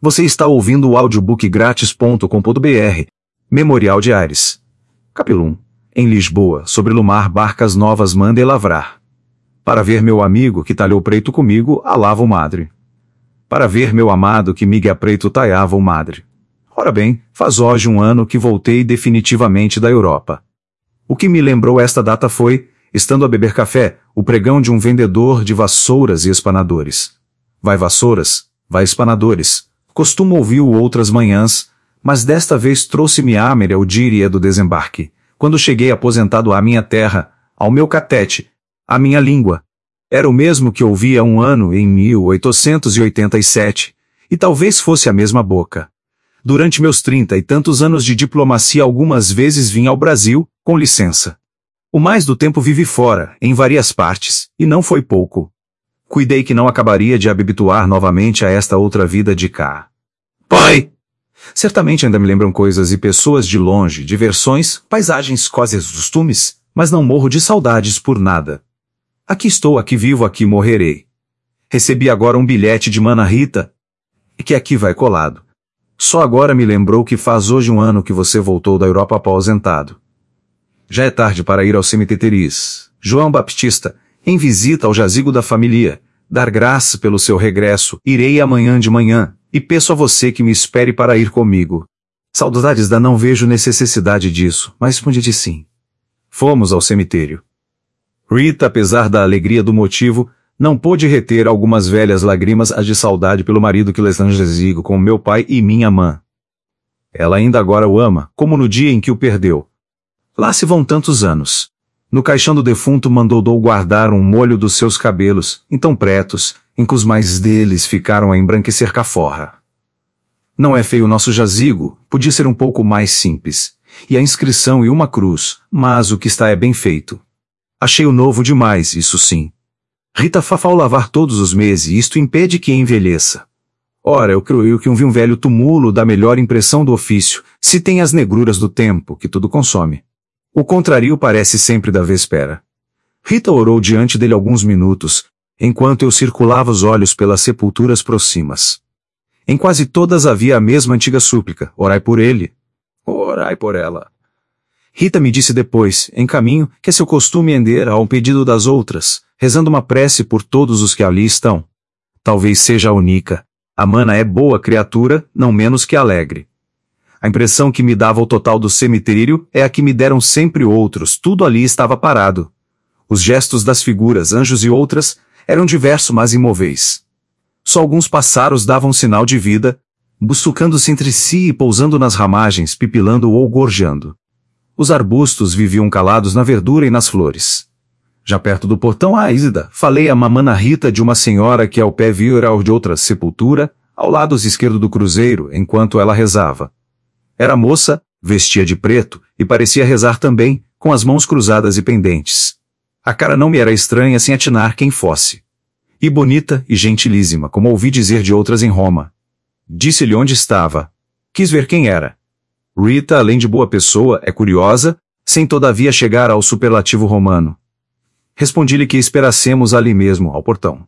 Você está ouvindo o audiobookgratis.com.br. Memorial de Ares. Capítulo 1. Em Lisboa, sobre o mar barcas novas mandei lavrar. Para ver meu amigo que talhou preto comigo, alava o madre. Para ver meu amado que migue a preto taiava o madre. Ora bem, faz hoje um ano que voltei definitivamente da Europa. O que me lembrou esta data foi, estando a beber café, o pregão de um vendedor de vassouras e espanadores. Vai vassouras, vai espanadores. Costumo ouvi-o outras manhãs, mas desta vez trouxe-me Ámera o dia do desembarque, quando cheguei aposentado à minha terra, ao meu catete, à minha língua. Era o mesmo que ouvi há um ano em 1887, e talvez fosse a mesma boca. Durante meus 30 e tantos anos de diplomacia algumas vezes vim ao Brasil, com licença. O mais do tempo vivi fora, em várias partes, e não foi pouco. Cuidei que não acabaria de habituar novamente a esta outra vida de cá. Pai! Certamente ainda me lembram coisas e pessoas de longe, diversões, paisagens, coisas, costumes, mas não morro de saudades por nada. Aqui estou, aqui vivo, aqui morrerei. Recebi agora um bilhete de Mana Rita, que aqui vai colado. Só agora me lembrou que faz hoje um ano que você voltou da Europa aposentado. Já é tarde para ir ao cemitério João Baptista, em visita ao jazigo da família, dar graça pelo seu regresso, irei amanhã de manhã, e peço a você que me espere para ir comigo. Saudades da não vejo necessidade disso, mas respondi sim. Fomos ao cemitério. Rita, apesar da alegria do motivo, não pôde reter algumas velhas lágrimas as de saudade pelo marido que lhes jazigo com meu pai e minha mãe. Ela ainda agora o ama, como no dia em que o perdeu. Lá se vão tantos anos. No caixão do defunto mandou guardar um molho dos seus cabelos, então pretos, em que os mais deles ficaram a embranquecer caforra. Não é feio o nosso jazigo, podia ser um pouco mais simples, e a inscrição e uma cruz, mas o que está é bem feito. Achei-o novo demais, isso sim. Rita fa ao lavar todos os meses e isto impede que envelheça. Ora, eu creio que um velho túmulo dá melhor impressão do ofício, se tem as negruras do tempo, que tudo consome. O contrário parece sempre da véspera. Rita orou diante dele alguns minutos, enquanto eu circulava os olhos pelas sepulturas próximas. Em quase todas havia a mesma antiga súplica, orai por ele, orai por ela. Rita me disse depois, em caminho, que é seu costume ender ao pedido das outras, rezando uma prece por todos os que ali estão. Talvez seja a única. A Mana é boa criatura, não menos que alegre. A impressão que me dava o total do cemitério é a que me deram sempre outros, tudo ali estava parado. Os gestos das figuras, anjos e outras, eram diversos mas imóveis. Só alguns pássaros davam sinal de vida, buscando-se entre si e pousando nas ramagens, pipilando ou gorjeando. Os arbustos viviam calados na verdura e nas flores. Já perto do portão Ísida, falei a Mana Rita de uma senhora que ao pé vira de outra sepultura, ao lado esquerdo do cruzeiro, enquanto ela rezava. Era moça, vestia de preto, e parecia rezar também, com as mãos cruzadas e pendentes. A cara não me era estranha sem atinar quem fosse. E bonita e gentilíssima, como ouvi dizer de outras em Roma. Disse-lhe onde estava. Quis ver quem era. Rita, além de boa pessoa, é curiosa, sem todavia chegar ao superlativo romano. Respondi-lhe que esperassemos ali mesmo, ao portão.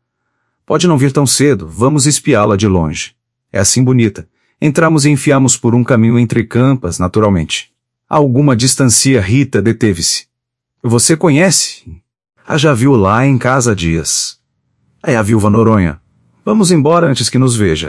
Pode não vir tão cedo, vamos espiá-la de longe. É assim bonita. Entramos e enfiamos por um caminho entre campas, naturalmente. A alguma distância Rita deteve-se. Você conhece? A já viu lá em casa há dias. É a viúva Noronha. Vamos embora antes que nos veja.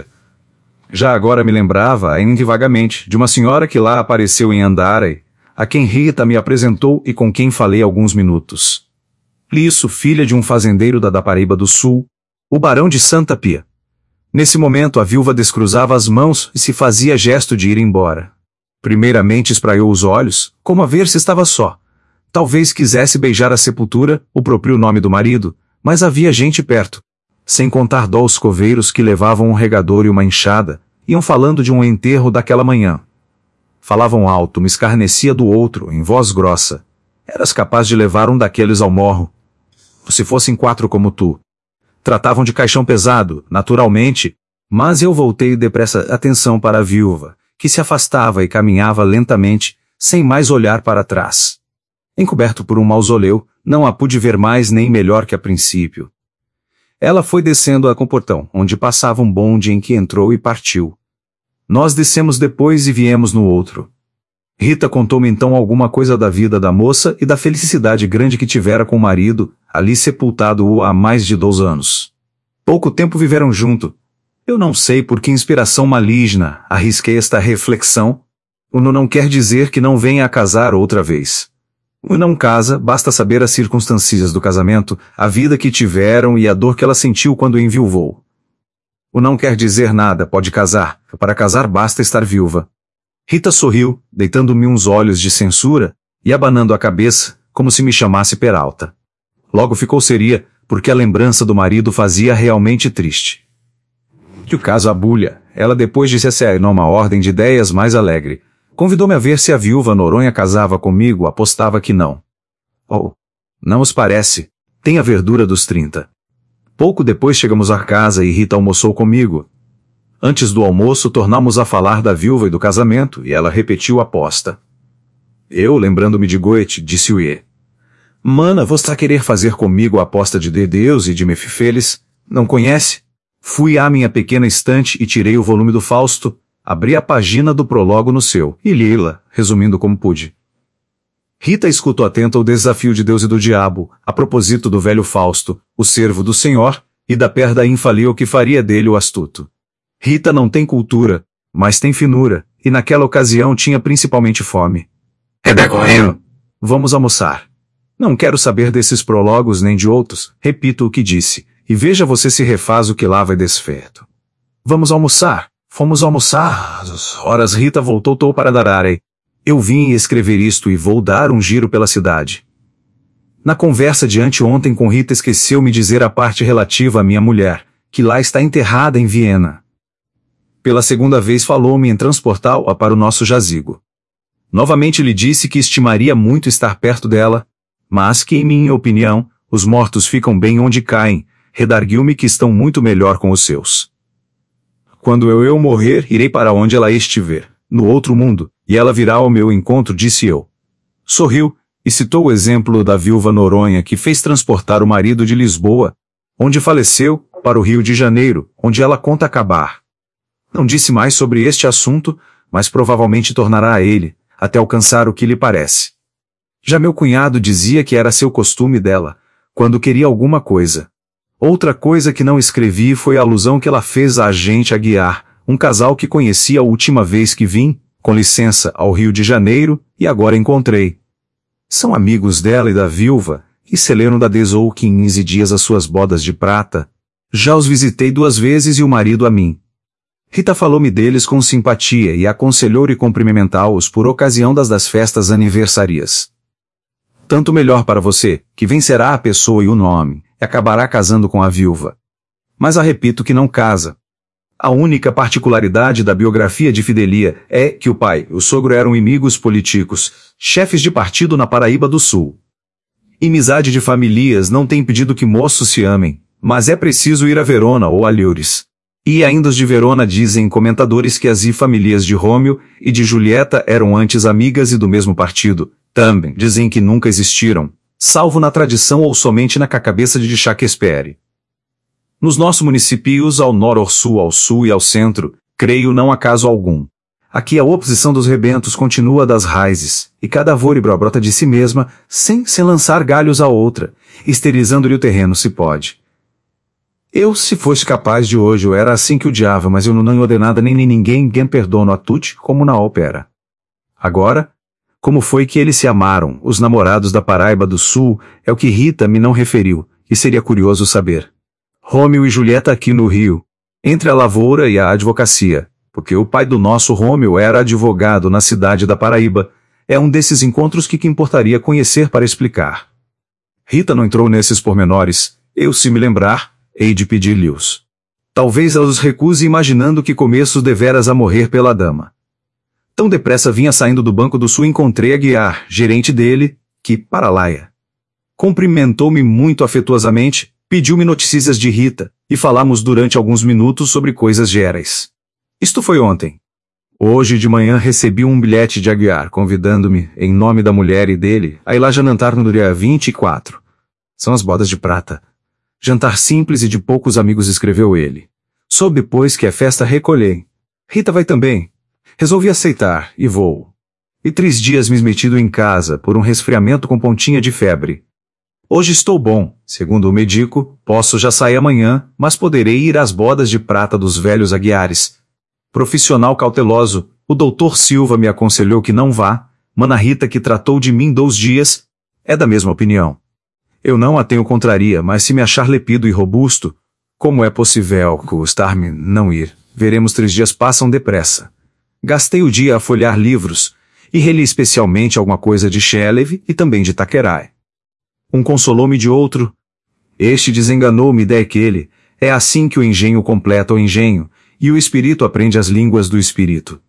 Já agora me lembrava, ainda vagamente, de uma senhora que lá apareceu em Andaray, a quem Rita me apresentou e com quem falei alguns minutos. Liço, filha de um fazendeiro da Paraíba do Sul, o barão de Santa Pia. Nesse momento a viúva descruzava as mãos e se fazia gesto de ir embora. Primeiramente espraiou os olhos, como a ver se estava só. Talvez quisesse beijar a sepultura, o próprio nome do marido, mas havia gente perto. Sem contar dois coveiros que levavam um regador e uma enxada, iam falando de um enterro daquela manhã. Falavam alto, me escarnecia do outro, em voz grossa. Eras capaz de levar um daqueles ao morro. Se fossem 4 como tu. Tratavam de caixão pesado, naturalmente, mas eu voltei depressa atenção para a viúva, que se afastava e caminhava lentamente, sem mais olhar para trás. Encoberto por um mausoleu, não a pude ver mais nem melhor que a princípio. Ela foi descendo com o portão, onde passava um bonde em que entrou e partiu. Nós descemos depois e viemos no outro. Rita contou-me então alguma coisa da vida da moça e da felicidade grande que tivera com o marido, ali sepultado há mais de 2 anos. Pouco tempo viveram junto. Eu não sei por que inspiração maligna arrisquei esta reflexão. O não quer dizer que não venha a casar outra vez. O não casa, basta saber as circunstâncias do casamento, a vida que tiveram e a dor que ela sentiu quando enviuvou. O não quer dizer nada, pode casar. Para casar basta estar viúva. Rita sorriu, deitando-me uns olhos de censura, e abanando a cabeça, como se me chamasse Peralta. Logo ficou seria, porque a lembrança do marido fazia realmente triste. Que o caso abulha, ela depois disse numa ordem de ideias mais alegre. Convidou-me a ver se a viúva Noronha casava comigo, apostava que não. Oh, não os parece, tem a verdura dos 30. Pouco depois chegamos à casa e Rita almoçou comigo. Antes do almoço tornamos a falar da viúva e do casamento, e ela repetiu a aposta. Eu, lembrando-me de Goethe, disse o Iê. Mana, você a querer fazer comigo a aposta de Deus e de Mefifeles? Não conhece? Fui à minha pequena estante e tirei o volume do Fausto, abri a página do prólogo no seu, e li-la, resumindo como pude. Rita escutou atenta o desafio de Deus e do diabo, a propósito do velho Fausto, o servo do Senhor, e da perda infalível que faria dele o astuto. Rita não tem cultura, mas tem finura, e naquela ocasião tinha principalmente fome. Correndo. Vamos almoçar. Não quero saber desses prólogos nem de outros, repito o que disse, e veja você se refaz o que lá vai desfeito. Vamos almoçar. Fomos almoçar. Horas Rita voltou para Dararei. Eu vim escrever isto e vou dar um giro pela cidade. Na conversa de anteontem com Rita esqueceu-me dizer a parte relativa à minha mulher, que lá está enterrada em Viena. Pela segunda vez falou-me em transportá-la para o nosso jazigo. Novamente lhe disse que estimaria muito estar perto dela, mas que, em minha opinião, os mortos ficam bem onde caem, redarguiu-me que estão muito melhor com os seus. Quando eu morrer, irei para onde ela estiver, no outro mundo, e ela virá ao meu encontro, disse eu. Sorriu, e citou o exemplo da viúva Noronha que fez transportar o marido de Lisboa, onde faleceu, para o Rio de Janeiro, onde ela conta acabar. Não disse mais sobre este assunto, mas provavelmente tornará a ele, até alcançar o que lhe parece. Já meu cunhado dizia que era seu costume dela, quando queria alguma coisa. Outra coisa que não escrevi foi a alusão que ela fez a gente Aguiar, um casal que conheci a última vez que vim, com licença, ao Rio de Janeiro, e agora encontrei. São amigos dela e da viúva, e Celeno da desou 15 dias as suas bodas de prata. Já os visitei 2 vezes e o marido a mim. Rita falou-me deles com simpatia e aconselhou-lhe cumprimentá-os por ocasião das festas aniversarias. Tanto melhor para você, que vencerá a pessoa e o nome, e acabará casando com a viúva. Mas a repito que não casa. A única particularidade da biografia de Fidelia é que o pai e o sogro eram inimigos políticos, chefes de partido na Paraíba do Sul. Inimizade de famílias não tem impedido que moços se amem, mas é preciso ir a Verona ou a Lures. E ainda os de Verona dizem comentadores que as famílias de Rômeo e de Julieta eram antes amigas e do mesmo partido. Também dizem que nunca existiram, salvo na tradição ou somente na cabeça de Shakespeare. Nos nossos municípios ao nor-sul, ao sul e ao centro, creio não há caso algum. Aqui a oposição dos rebentos continua das raízes, e cada vóribra brota de si mesma, sem lançar galhos a outra, esterilizando-lhe o terreno se pode. Eu, se fosse capaz de hoje, eu era assim que odiava, mas eu não ordenada nem ninguém perdono a tutti, como na ópera. Agora, como foi que eles se amaram, os namorados da Paraíba do Sul, é o que Rita me não referiu, e seria curioso saber. Rômeo e Julieta aqui no Rio, entre a lavoura e a advocacia, porque o pai do nosso Rômeo era advogado na cidade da Paraíba, é um desses encontros que importaria conhecer para explicar. Rita não entrou nesses pormenores, eu se me lembrar, hei de pedir-lhe-os. Talvez ela os recuse imaginando que começo deveras a morrer pela dama. Tão depressa vinha saindo do Banco do Sul e encontrei Aguiar, gerente dele, que, para laia. Cumprimentou-me muito afetuosamente, pediu-me notícias de Rita, e falamos durante alguns minutos sobre coisas gerais. Isto foi ontem. Hoje de manhã recebi um bilhete de Aguiar, convidando-me, em nome da mulher e dele, a ir lá jantar no dia 24. São as bodas de prata. Jantar simples e de poucos amigos, escreveu ele. Soube depois que é festa, recolhei. Rita vai também. Resolvi aceitar, e vou. E 3 dias me metido em casa, por um resfriamento com pontinha de febre. Hoje estou bom, segundo o médico, posso já sair amanhã, mas poderei ir às bodas de prata dos velhos Aguiares. Profissional cauteloso, o doutor Silva me aconselhou que não vá, mana Rita, que tratou de mim 2 dias, é da mesma opinião. Eu não a tenho contraria, mas se me achar lepido e robusto, como é possível custar-me não ir? Veremos, 3 dias passam depressa. Gastei o dia a folhear livros, e reli especialmente alguma coisa de Shelley e também de Thackeray. Um consolou-me de outro. Este desenganou-me daquele. É assim que o engenho completa o engenho, e o espírito aprende as línguas do espírito.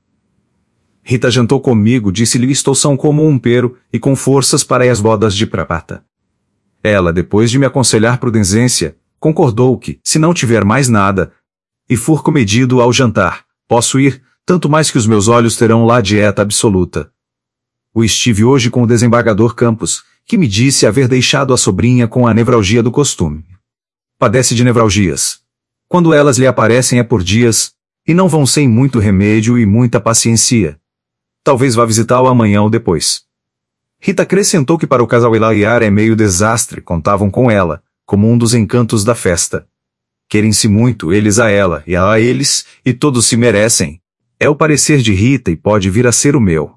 Rita jantou comigo, disse-lhe estou são como um pero, e com forças para ir às bodas de prata. Ela, depois de me aconselhar prudência, concordou que, se não tiver mais nada, e for comedido ao jantar, posso ir, tanto mais que os meus olhos terão lá dieta absoluta. Estive hoje com o desembargador Campos, que me disse haver deixado a sobrinha com a nevralgia do costume. Padece de nevralgias. Quando elas lhe aparecem é por dias, e não vão sem muito remédio e muita paciência. Talvez vá visitá-lo amanhã ou depois. Rita acrescentou que para o casal Aguiar é meio desastre, contavam com ela, como um dos encantos da festa. Querem-se muito, eles a ela, e ela a eles, e todos se merecem. É o parecer de Rita e pode vir a ser o meu.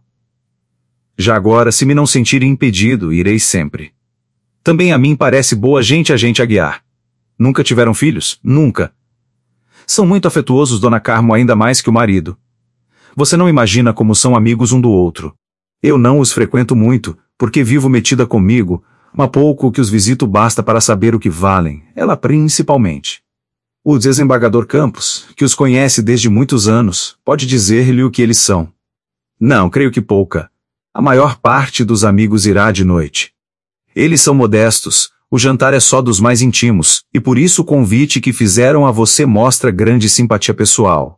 Já agora, se me não sentir impedido, irei sempre. Também a mim parece boa gente a gente Aguiar. Nunca tiveram filhos? Nunca. São muito afetuosos, dona Carmo, ainda mais que o marido. Você não imagina como são amigos um do outro. Eu não os frequento muito, porque vivo metida comigo, mas pouco que os visito basta para saber o que valem, ela principalmente. O desembargador Campos, que os conhece desde muitos anos, pode dizer-lhe o que eles são. Não, creio que pouca. A maior parte dos amigos irá de noite. Eles são modestos, o jantar é só dos mais íntimos, e por isso o convite que fizeram a você mostra grande simpatia pessoal.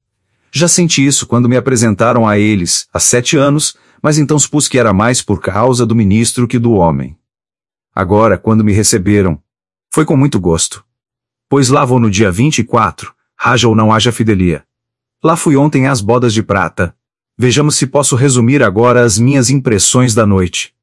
Já senti isso quando me apresentaram a eles, há 7 anos, mas então supus que era mais por causa do ministro que do homem. Agora, quando me receberam, foi com muito gosto. Pois lá vou no dia 24, haja ou não haja fidelia. Lá fui ontem às bodas de prata. Vejamos se posso resumir agora as minhas impressões da noite.